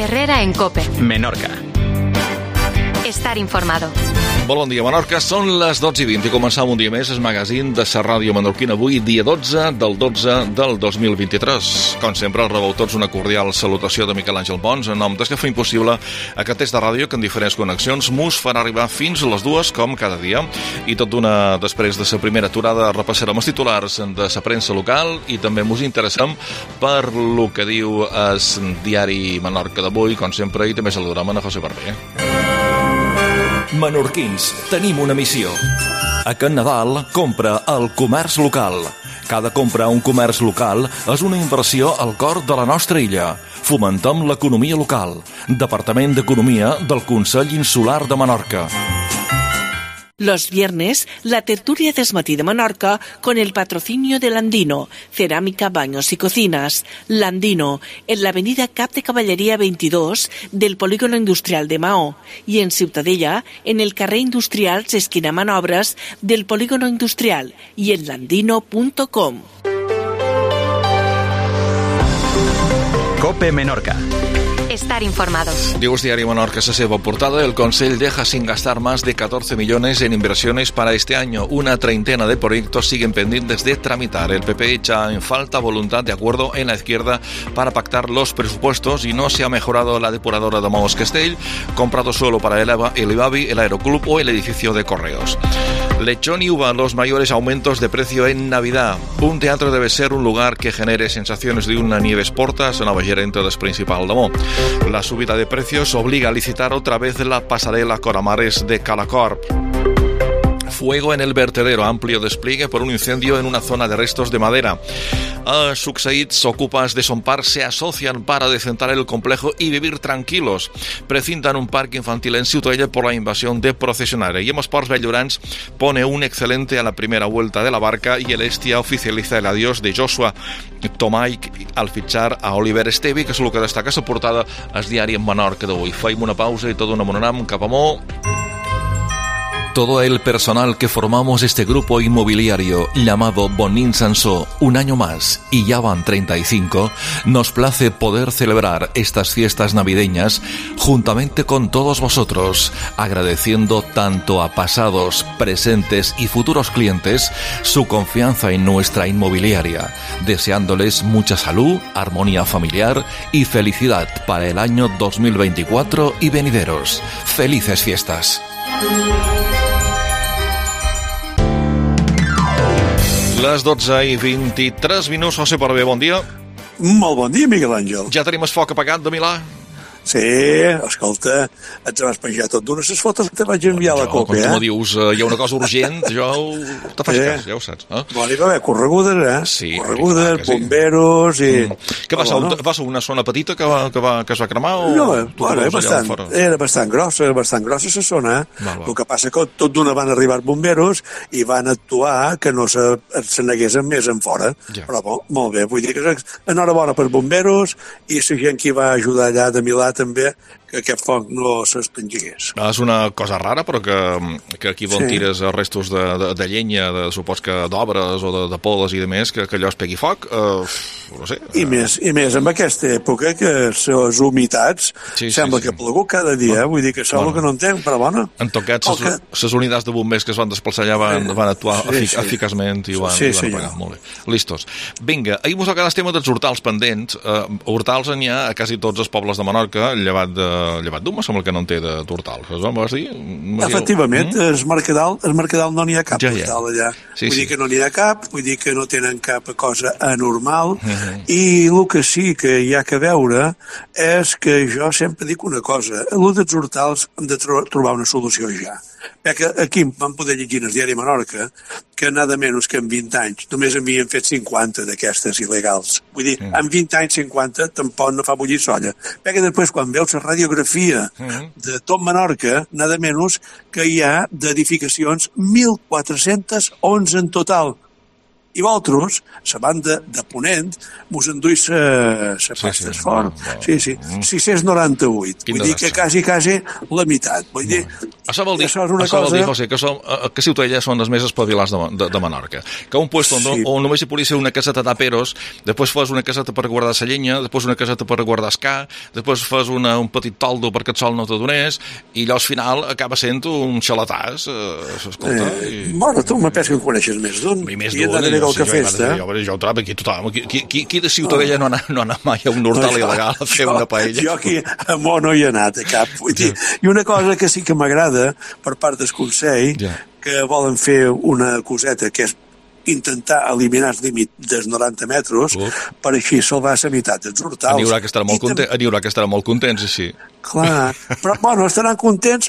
Herrera en COPE. Menorca. Estar informado. Molt bon dia, Menorca. Són les 12:20 i començam un dia més el magazín de la ràdio menorquina. Avui, dia 12 del 12 del 2023. Com sempre, rebeu tots una cordial salutació de Miquel Àngel Pons en nom des que fa impossible aquest test de ràdio que en diferents connexions mos farà arribar fins a les 2, com cada dia. I tot d'una, després de la primera aturada, repassarem els titulars de la premsa local i també mos interessem per lo que diu el diari Menorca d'avui, com sempre, i també saludarem a José Barber. Menorquins, tenim una missió. Aquest Nadal, compra al comerç local. Cada compra a un comerç local és una inversió al cor de la nostra illa. Fomentem l'economia local. Departament d'Economia del Consell Insular de Menorca. Los viernes, la tertulia Desmatí de Menorca con el patrocinio de Landino, Cerámica, Baños y Cocinas. Landino, en la avenida Cap de Caballería 22 del Polígono Industrial de Maó y en Ciutadella, en el carrer Industrial esquina Manobras del Polígono Industrial y en landino.com. COPE Menorca. Estar informado. Diu el diario Menorca, la seva portada, el Consell deja sin gastar más de 14 millones en inversiones para este año. Una treintena de proyectos siguen pendientes de tramitar. El PP echa en falta voluntad de acuerdo en la izquierda para pactar los presupuestos y no se ha mejorado la depuradora de Maós Castell, comprado solo para el IBABI, el Aeroclub o el edificio de Correos. Lechón y uva, los mayores aumentos de precio en Navidad. Un teatro debe ser un lugar que genere sensaciones de una Nieves Portas, la nova gerente del Principal de Mo. La subida de precios obliga a licitar otra vez la pasarela Coramares de Calacorp. Fuego en el vertedero, amplio despliegue por un incendio en una zona de restos de madera. Succeïts ocupes de Son Parc se asocian para decentar el complejo y vivir tranquilos. Precintan un parque infantil en Ciutadella por la invasión de procesionarios. Y en Esports Belllorans pone un excelente a la primera vuelta de la Barca y el Estia oficializa el adiós de Joshua Tomai al fichar a Oliver Estevi, que és el que destaca la portada al diari en Menorca d'avui. Faim una pausa y todo una mononam cap a Mo. Todo el personal que formamos este grupo inmobiliario llamado Bonín Sansó, un año más, y ya van 35, nos place poder celebrar estas fiestas navideñas juntamente con todos vosotros, agradeciendo tanto a pasados, presentes y futuros clientes su confianza en nuestra inmobiliaria, deseándoles mucha salud, armonía familiar y felicidad para el año 2024 y venideros. ¡Felices fiestas! Les 12:23, José Barber, bon dia. Molt bon dia, Miquel Àngel. Ja tenim el foc apagat de Milà? Sí, escolta, et vas penjar tot d'una les fotos que te vaig enviar a la COPE, Quan tu me dius hi ha una cosa urgent, jo te faig cas, ja ho saps. Bueno, hi va haver corregudes, Sí, corregudes, bomberos i... Què va ser una zona petita que es va cremar? O No, bueno, era bastant grossa la zona. El que passa que tot d'una van arribar bomberos i van actuar que no se n'haguessin més en fora. Però molt bé, vull dir que enhorabona per bomberos i la gent que va ajudar allà de Milà també, que aquest foc no s'extingís. És una cosa rara, però que aquí on tires restos de llenya, supos que d'obres o de podes i de més, que allò es pegui foc, no sé. I més amb aquesta època, que les humitats sembla que ha plogut cada dia, vull dir que això és el que no entenc, però bueno. En tot cas, les unitats de bombers que es van desplaçar allà van actuar eficaçment i ho van apagar. Molt bé. Listos. Vinga, ahir mos va quedar el tema dels hortals pendents. Hortals n'hi ha a quasi tots els pobles de Menorca, llevat d'un, me sembla que no en té d'hortals. Em vas dir? Efectivament, el Mercadal no n'hi ha cap hortal allà. Vull dir que no n'hi ha cap, vull dir que no tenen cap cosa anormal, i el que sí que hi ha que veure és que jo sempre dic una cosa, a lo dels hortals hem de trobar una solució ja. Perquè aquí vam poder llegir en el diari Menorca que nada menys que en 20 anys només havien fet 50 d'aquestes il·legals. Vull dir, en 20 anys 50 tampoc no fa bullir solla. Perquè després quan veus la radiografia de tot Menorca, nada menys que hi ha d'edificacions 1.411 en total. I vosaltres, la banda de Ponent, mos enduís la pasta d'Esfort. Sí, 698. Vull dir que quasi la meitat. Vull dir, això vol dir, José, que Ciutadella són els més espavilats de Menorca. Que un puesto on només hi podia ser una caseta d'aperos, després fas una caseta per guardar la llenya, després una caseta per guardar el ca, després fas un petit toldo perquè el sol no te donés, i allò al final acaba sent un xalatàs. Bueno, tu me penso que coneixes més d'un. I més d'un. Jo ho trobo aquí tothom. Qui de Ciutadella no ha anat mai a un hortal il·legal a fer una paella? Jo aquí a Mont no hi he anat a cap. Vull dir, i una cosa que sí que m'agrada per part del Consell, que volen fer una coseta que és intentar eliminar el límit dels 90 metres per així salvar la meitat dels hortals. N'hi haurà que estarà molt contents així. Clar, però bueno, estaran contents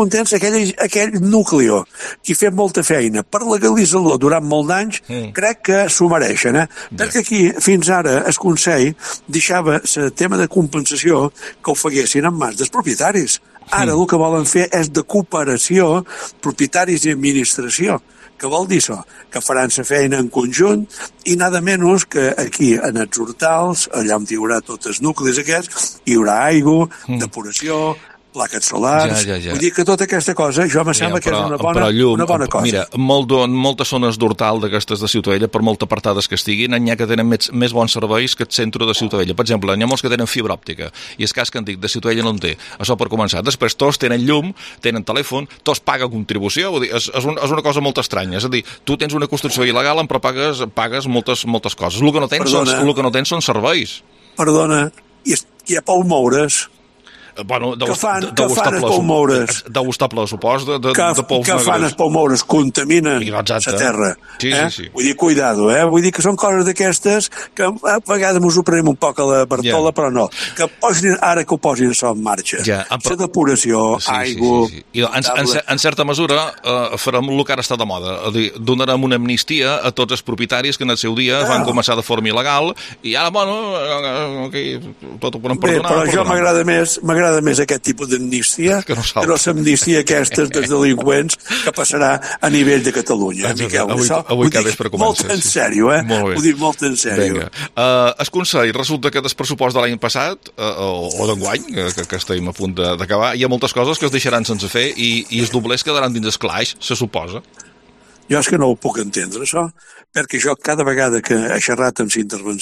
aquell núcleo que ha fet molta feina per legalitzar-lo durant molt d'anys, crec que s'ho mereixen, perquè aquí fins ara el Consell deixava el tema de compensació que ho faguessin en mans dels propietaris. Ara el que volen fer és de cooperació propietaris i administració. Què vol dir això? Que faran la feina en conjunt i nada menys que aquí en els hortals, allà on hi haurà tots els nuclis aquests, hi haurà aigua, depuració, plaques solars. Vull dir que tota aquesta cosa, jo me sembla que és una bona cosa. Mira, moltes zones d'hortal d'aquestes de Ciutadella, per molt apartades que estiguin, n'hi ha que tenen més bons serveis que el centre de Ciutadella. Per exemple, n'hi ha molts que tenen fibra òptica, i és cas que en dic, de Ciutadella no en té. Això per començar. Després, tots tenen llum, tenen telèfon, tots paguen contribució, vull dir, és una cosa molt estranya. És a dir, tu tens una construcció il·legal, però pagues moltes coses. El que no tens són serveis. Perdona, i a Pau Moures... Bueno, que fan els Poumores? Deu estar ple, supos, de pous negres. Que fan els Poumores? Contaminen la terra. Sí. Vull dir, cuidado, Vull dir que són coses d'aquestes que a vegades mos ho prenem un poc a la Bartola, però no. Que ara que ho posin això en marxa. La depuració, aigua... En certa mesura farem el que ara està de moda. Donarem una amnistia a tots els propietaris que en el seu dia van començar de forma il·legal i ara, bueno, tot ho podem perdonar. Però jo m'agrada més aquest tipus d'amnistia que no l'amnistia aquestes dels delinqüents que passarà a nivell de Catalunya. Miquel, avui cada vespre comença. Molt en sèrio, Ho dic molt en sèrio. El Consell, resulta que del pressupost de l'any passat, o d'enguany, que estem a punt d'acabar, hi ha moltes coses que es deixaran sense fer i els doblers quedaran dins el calaix, se suposa. Jo és que no ho puc entendre, això, perquè jo cada vegada que he xerrat amb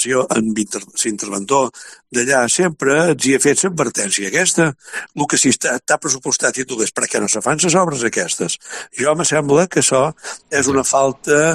l'interventor d'allà sempre els hi he fet l'advertència aquesta. El que si està pressupostat i tot és per què no se fan les obres aquestes. Jo me sembla que això és una falta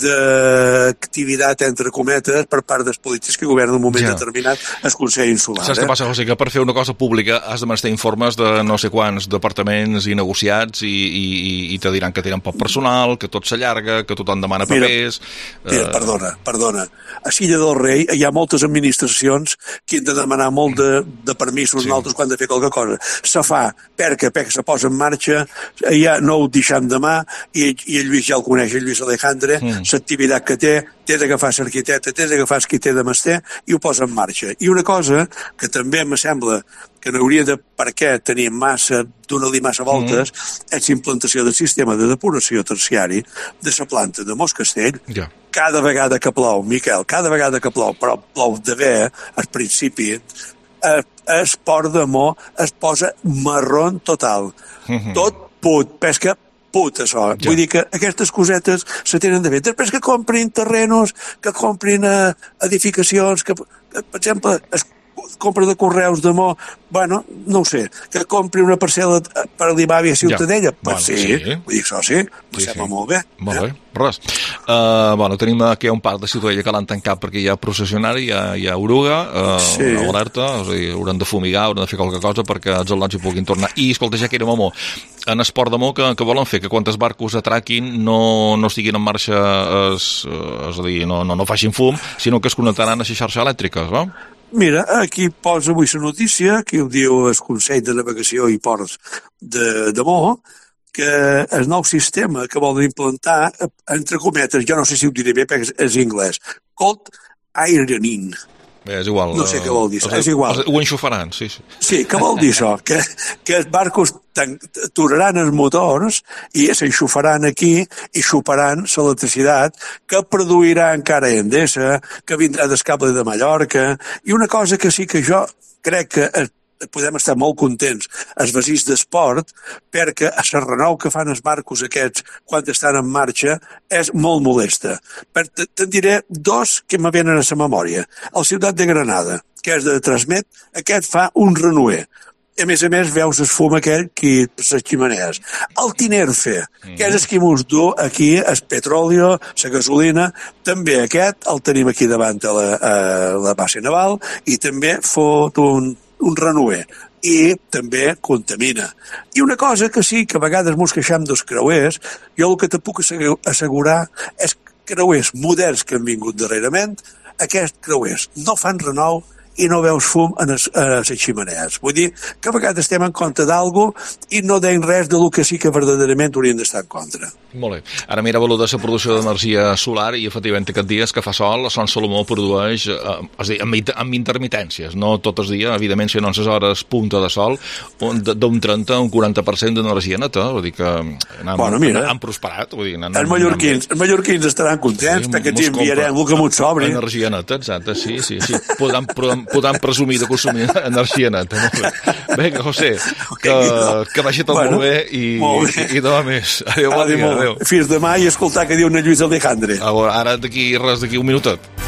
d'activitat, entre cometes, per part dels polítics que governen en un moment determinat el Consell Insular. Saps què passa, José? Que per fer una cosa pública has de mantenir informes de no sé quants departaments i negociats i te diran que tenen poc personal, que tot s'allarga, que tothom demana papers... Mira, perdona. A Silla del Rei hi ha moltes administracions que han de demanar molt de permisos nosaltres quan de fer qualque cosa. Se fa perquè se posa en marxa, ja no ho deixem demà, i el Lluís ja el coneix, el Lluís Alejandre, l'activitat que té d'agafar l'arquitecte, té d'agafar el qui té de mester, i ho posa en marxa. I una cosa que també me sembla que no hauria de, perquè tenim donar-li massa voltes, és l'implantació del sistema de depuració terciari de la planta de Moscastell. Cada vegada que plou, Miquel, però plou de bé, al principi, el port de Mo es posa marrón total. Tot pesca put, això. Vull dir que aquestes cosetes se tenen de fer. Després que comprin terrenos, que comprin edificacions, que, per exemple, compra de correus de Mo, bueno, no ho sé, que compri una parcel·la per l'Imavi a Ciutadella, sí, vull dir que això sí, sembla molt bé. Molt bé, res. Tenim aquí un parc de Ciutadella que l'han tancat perquè hi ha processionari, hi ha oruga, una alerta, hauran de fumigar, hauran de fer qualque cosa perquè els al·lots hi puguin tornar. I, escolta, ja que érem a Mo, en esport de Mo, que volen fer? Que quan els barcos atraquin no estiguin en marxa, és a dir, no facin fum, sinó que es connectaran a les xarxes elèctriques, no? Mira, aquí posa avui la notícia, que ho diu el Consell de Navegació i Ports de Mo, que el nou sistema que volen implantar, entre cometes, jo no sé si ho diré bé perquè és anglès, cold ironing. És igual. No sé què vol dir això, és igual. Ho enxufaran, sí. Sí, què vol dir això? Que els barcos aturaran els motors i s'enxufaran aquí i xuparan l'electricitat que produirà encara Endesa, que vindrà del cable de Mallorca, i una cosa que sí que jo crec que podem estar molt contents els vacils d'esport, perquè el renou que fan els barcos aquests quan estan en marxa és molt molesta. Te'n diré dos que me venen a la memòria. El Ciutat de Granada, que és de Transmet, aquest fa un renouer. A més, veus el fum aquell que les ximenees. El Tinerfe, que és el que mos du aquí, el petróleo, la gasolina, també aquest el tenim aquí davant a la base naval i també fot un renouer i també contamina. I una cosa que sí, que a vegades mos queixam dels creuers, jo el que te puc assegurar és que creuers moderns que han vingut darrerament, aquests creuers no fan renou i no veus fum a les ximenees. Vull dir que a vegades estem en contra d'algú i no deim res del que sí que verdaderament hauríem d'estar en contra. Molt bé. Ara mira de la producció d'energia solar i efectivament aquests dies que fa sol, Son Salomó produeix amb intermitències, no tots els dies, evidentment si no en les hores punta de sol, d'un 30 a un 40% d'energia neta, vull dir que han prosperat. Els mallorquins estaran contents perquè ens enviarem el que m'ho sobri. Energia neta, exacte, sí. Podran presumir de consumir energia neta. Vinga, José, que vagi tot molt bé i demà més. Adéu, bon dia. Fins demà i escoltar què diu en Lluís Alejandre. Ara d'aquí un minutet.